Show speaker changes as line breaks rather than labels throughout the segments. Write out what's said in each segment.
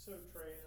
So Trey,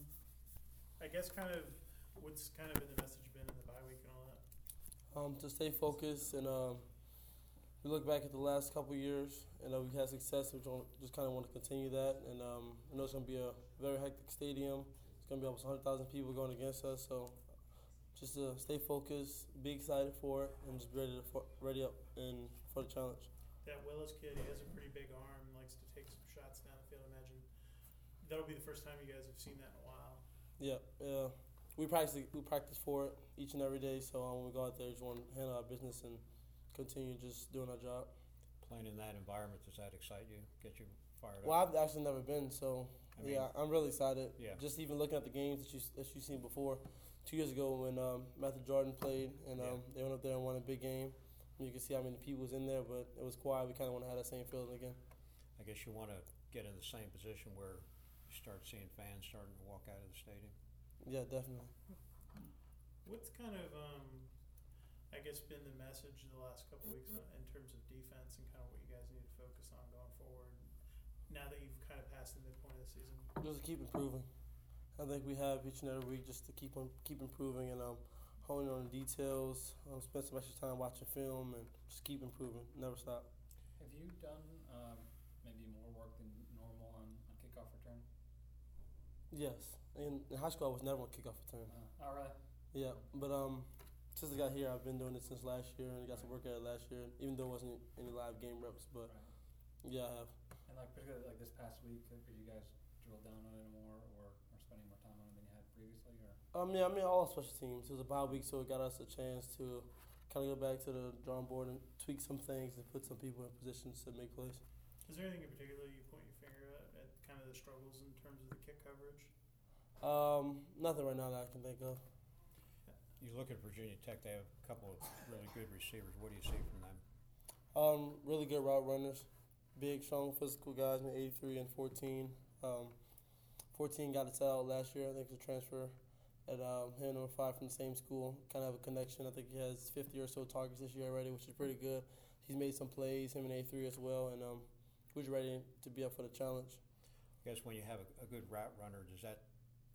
I guess what's kind of been the message been in the bye week and all that?
To stay focused and we look back at the last couple of years and we've had success. We just kind of want to continue that. And I know it's going to be a very hectic stadium. It's going to be almost 100,000 people going against us. So just to stay focused, be excited for it, and just ready up and for the challenge.
That Willis kid, he has a pretty big arm, likes to take some shots down the field. I imagine that'll be the first time you guys have seen that in a while.
Yeah. We practice for it each and every day. So when we go out there, we just want to handle our business and continue just doing our job.
Playing in that environment, does that excite you, get you fired up?
Well, I've actually never been, so I'm really excited.
Yeah.
Just even looking at the games that you've seen before. 2 years ago when Matthew Jordan played and they went up there and won a big game. You can see how many people was in there, but it was quiet. We kind of want to have that same feeling again.
I guess you want to get in the same position where you start seeing fans starting to walk out of the stadium.
Yeah, definitely.
What's kind of, I guess, been the message the last couple of weeks in terms of defense and kind of what you guys need to focus on going forward now that you've kind of passed the midpoint of the season?
Just keep improving. I think we have each and every week just to keep improving and honing on the details, spend some extra time watching film, and just keep improving, never stop.
Have you done maybe more work than normal on kickoff return?
Yes. In high school, I was never on kickoff return.
All right.
Yeah, but since I got here, I've been doing it since last year, and I got to work at it last year, even though it wasn't any live game reps. But yeah, I have.
And particularly this past week, did you guys drill down on it more, or spending more time on it than you had previously, or?
All special teams. It was a bye week, so it got us a chance to kind of go back to the drawing board and tweak some things and put some people in positions to make plays.
Is there anything in particular you point your finger at kind of the struggles in terms of the kick coverage?
Nothing right now that I can think of.
You look at Virginia Tech; they have a couple of really good receivers. What do you see from them?
Really good route runners, big, strong, physical guys. 83 and 14. 14 got its out last year. I think it's a transfer. At him, number 5 from the same school, kind of have a connection. I think he has 50 or so targets this year already, which is pretty good. He's made some plays, him and A3 as well, and we're just ready to be up for the challenge.
I guess when you have a good route runner, does that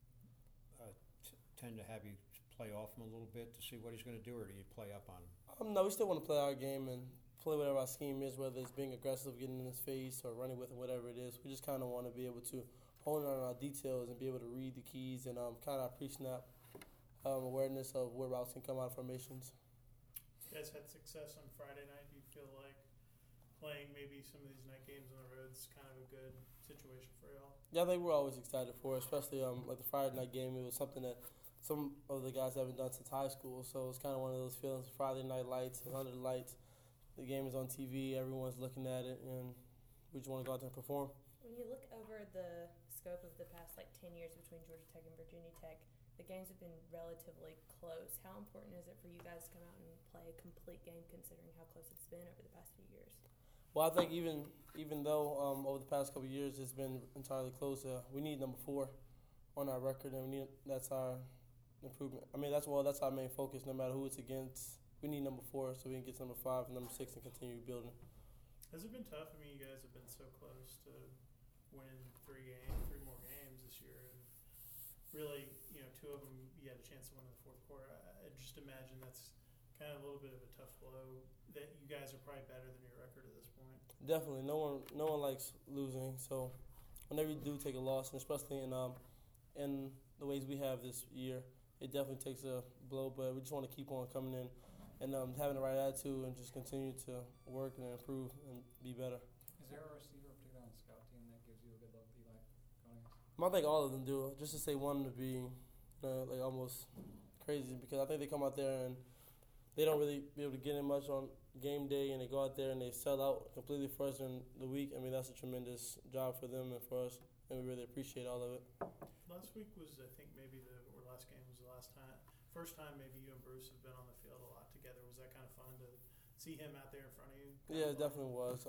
tend to have you play off him a little bit to see what he's going to do, or do you play up on him?
No, we still want to play our game and play whatever our scheme is, whether it's being aggressive, getting in his face, or running with him, whatever it is. We just kind of want to be able to hone on our details and be able to read the keys and kind of pre-snap awareness of where routes can come out of formations.
You guys had success on Friday night. Do you feel like playing maybe some of these night games on the road is kind of a good situation for y'all?
Yeah, I think we're always excited for it, especially like the Friday night game. It was something that some of the guys haven't done since high school, so it's kind of one of those feelings. Friday night lights, under the lights, the game is on TV, everyone's looking at it, and we just want to go out there and perform.
When you look over the scope of the past 10 years between Georgia Tech and Virginia Tech, the games have been relatively close. How important is it for you guys to come out and play a complete game considering how close it's been over the past few years?
Well, I think even though over the past couple of years it's been entirely close, we need number 4 on our record, and that's our improvement. That's our main focus. No matter who it's against, we need number 4 so we can get to number 5 and number 6 and continue building.
Has it been tough? You guys have been so close to winning 3 more games this year, and really, 2 of them you had a chance to win in the fourth quarter. I just imagine that's kind of a little bit of a tough blow. That you guys are probably better than your record at this point.
Definitely, no one likes losing. So whenever you do take a loss, and especially in the ways we have this year, it definitely takes a blow. But we just want to keep on coming in and having the right attitude and just continue to work and improve and be better.
Is there a receiver, particularly on the scout team, that gives you a good look that you like going against?
I think all of them do. Just to say one would be almost crazy, because I think they come out there and they don't really be able to get in much on game day, and they go out there and they sell out completely for us during the week. That's a tremendous job for them and for us, and we really appreciate all of it.
Last week was, I think, last game was the first time maybe you and Bruce have been on the field a lot together. Was that kind of fun to see him out there in front of you?
Yeah, it definitely was.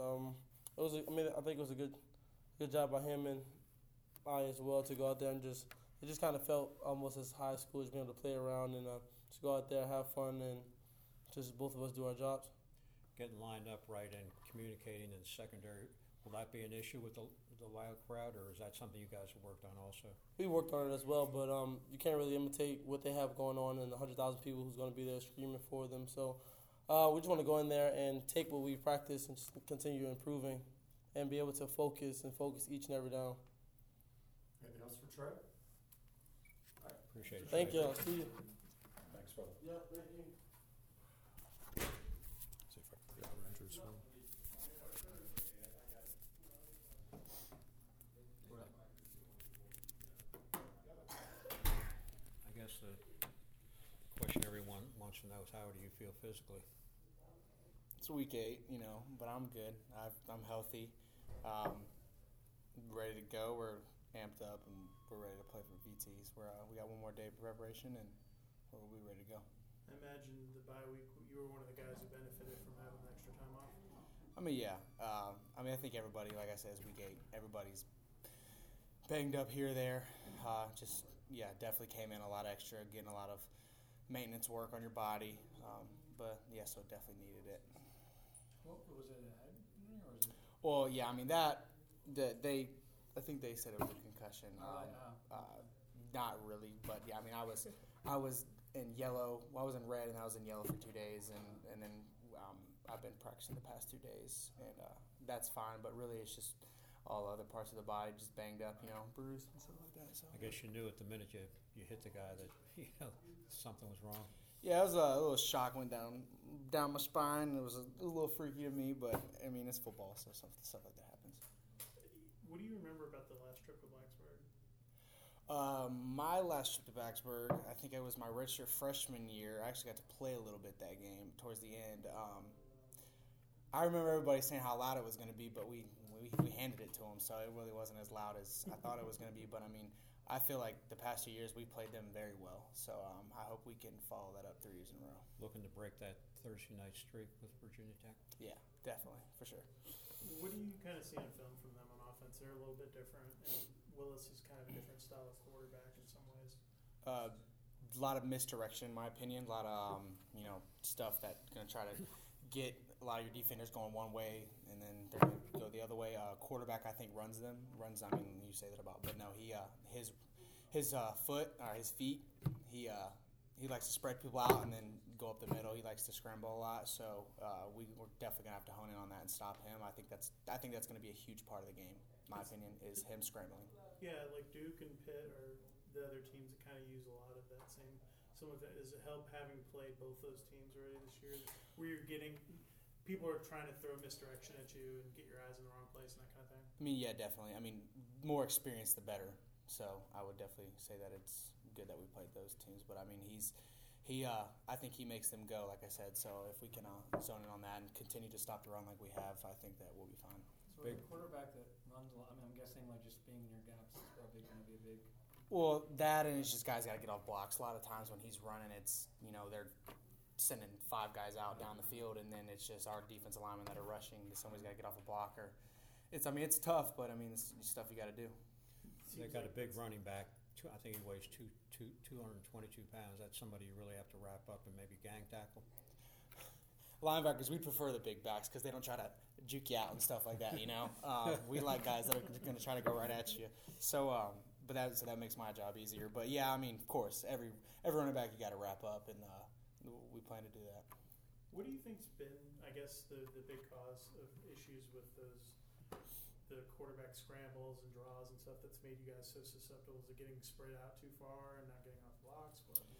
I think it was a good job by him and I as well to go out there and it just kind of felt almost as high school, just being able to play around and just go out there, have fun, and just both of us do our jobs.
Getting lined up right and communicating in secondary, will that be an issue with the the loud crowd, or is that something you guys have worked on also?
We worked on it as well, but you can't really imitate what they have going on and the 100,000 people who's going to be there screaming for them. So we just want to go in there and take what we practice and just continue improving and be able to focus each and every down.
Anything else for Trey?
Appreciate it.
Thank you. I'll see you.
Thanks, brother.
Yep, thank you.
See if I can get Rangers one.
I guess the question everyone wants to know is, how do you feel physically?
It's week 8, but I'm good. I'm healthy, ready to go. We're amped up and we're ready to play for VTs. We got one more day of preparation and we'll be ready to go.
I imagine the bye week, you were one of the guys who benefited from having the extra time off.
Yeah. I think everybody, like I said, it's week 8. Everybody's banged up here or there. Definitely came in a lot extra, getting a lot of maintenance work on your body. So definitely needed it.
What was it, a head injury or is it?
Well, yeah, I think they said it was a concussion. Not really, but yeah, I was in yellow. Well, I was in red, and I was in yellow for 2 days, and then I've been practicing the past 2 days, and that's fine. But really, it's just all other parts of the body just banged up, bruised and stuff like that. So
I guess you knew at the minute you hit the guy that something was wrong.
yeah, it was a little shock went down my spine. It was a little freaky to me, but it's football, so stuff like that happens.
What do you remember about the last trip to Blacksburg?
My last trip to Blacksburg, I think it was my redshirt freshman year. I actually got to play a little bit that game towards the end. I remember everybody saying how loud it was going to be, but we handed it to them, so it really wasn't as loud as I thought it was going to be. But I feel like the past 2 years we played them very well, so I hope we can follow that up 3 years in a row.
Looking to break that Thursday night streak with Virginia Tech?
Yeah, definitely, for sure.
What do you kind of see on film from them on offense? They're a little bit different, and Willis is kind of a different style of quarterback in some ways.
A lot of misdirection, in my opinion. A lot of stuff that's going to try to get a lot of your defenders going one way, and then they're going to go the other way. Quarterback, I think, runs them. You say that about, but no, his foot or his feet, he likes to spread people out and then go up the middle. He likes to scramble a lot, so we're definitely gonna have to hone in on that and stop him. I think that's going to be a huge part of the game. My opinion is him scrambling.
Yeah, like Duke and Pitt are the other teams that kind of use a lot of that same. Some of that does it help having played both those teams already this year, where you're getting people are trying to throw misdirection at you and get your eyes in the wrong place and that kind of thing.
Yeah, definitely. More experience the better. So I would definitely say that it's good that we played those teams. But I think he makes them go, like I said. So if we can zone in on that and continue to stop the run like we have, I think that we'll be fine.
So with a quarterback that runs a lot, I'm guessing like just being in your gaps is probably going to be a big.
Well, that and it's just guys got to get off blocks. A lot of times when he's running, it's they're sending 5 guys out down the field, and then it's just our defensive linemen that are rushing. Somebody's got to get off a blocker. It's tough, but it's stuff you got to do.
They got a big running back. I think he weighs 222 pounds. That's somebody you really have to wrap up and maybe gang tackle.
Linebackers, we prefer the big backs because they don't try to juke you out and stuff like that. We like guys that are going to try to go right at you. So, that makes my job easier. But yeah, of course, every running back you got to wrap up, and we plan to do that.
What do you think's been, I guess, the big cause of issues with the quarterback scrambles and draws and stuff that's made you guys so susceptible? Is it getting spread out too far and not getting off blocks?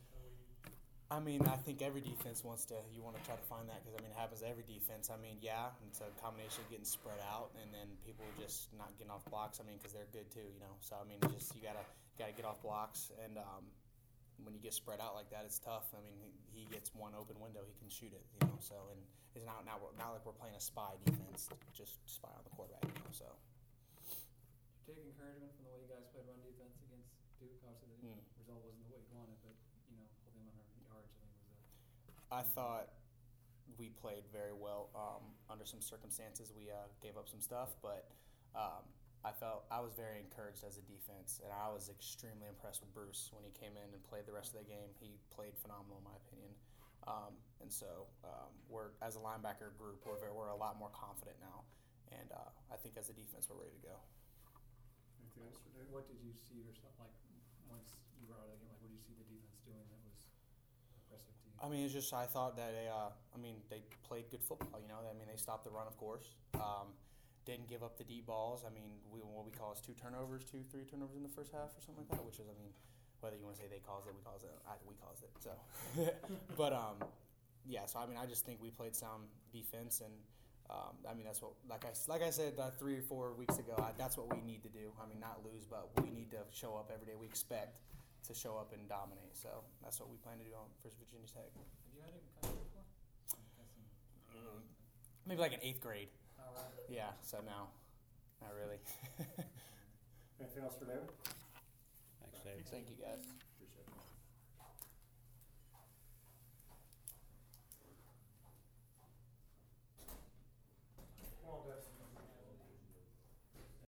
I think every defense want to try to find that because, it happens to every defense. It's a combination of getting spread out and then people just not getting off blocks, because they're good too, So, you got to get off blocks, and when you get spread out like that, it's tough. He gets one open window, he can shoot it, So, and it's not like we're playing a spy defense, just spy on the quarterback, So.
You take encouragement from the way you guys played run defense against Duke. Obviously, the result wasn't the way you wanted, but holding 100 yards, I think was the.
I thought we played very well under some circumstances. We gave up some stuff, but I was very encouraged as a defense, and I was extremely impressed with Bruce when he came in and played the rest of the game. He played phenomenal, in my opinion. And so we're, as a linebacker group, we're a lot more confident now, and I think as a defense we're ready to go.
Anything else for Dave?
What did you see yourself, like, once you were out of the game, like, what did you see the defense doing that was impressive to you?
I mean, it's just I thought that they played good football. You know, I mean, they stopped the run, of course. Didn't give up the deep balls. I mean, what we call is 3 turnovers in the first half or something like that. Which is, I mean, whether you want to say they caused it, we caused it. We caused it. So, but yeah. So I mean, I just think we played sound defense, and I mean that's what like I said 3 or 4 weeks ago. That's what we need to do. I mean, not lose, but we need to show up every day. We expect to show up and dominate. So that's what we plan to do for Virginia Tech.
Have you had him come here before?
Maybe like in 8th grade.
All right.
Yeah. So now, not really.
Anything else for David?
Thanks, Dave.
Thank you guys.